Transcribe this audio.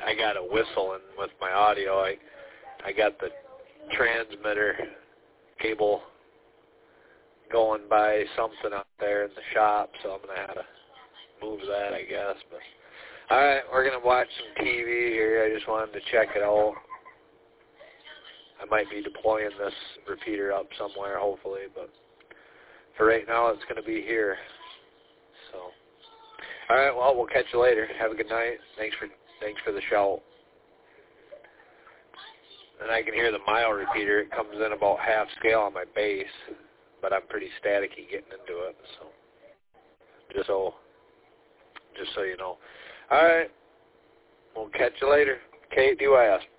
I got a whistle in with my audio. I got the transmitter cable going by something up there in the shop, so I'm going to have to move that, I guess. But all right, we're going to watch some TV here. I just wanted to check it out. I might be deploying this repeater up somewhere, hopefully, but for right now, it's going to be here. So, all right, well, we'll catch you later. Have a good night. Thanks for the shout. And I can hear the mile repeater. It comes in about half scale on my bass, but I'm pretty staticky getting into it. So, just so you know. All right, we'll catch you later. KDYS.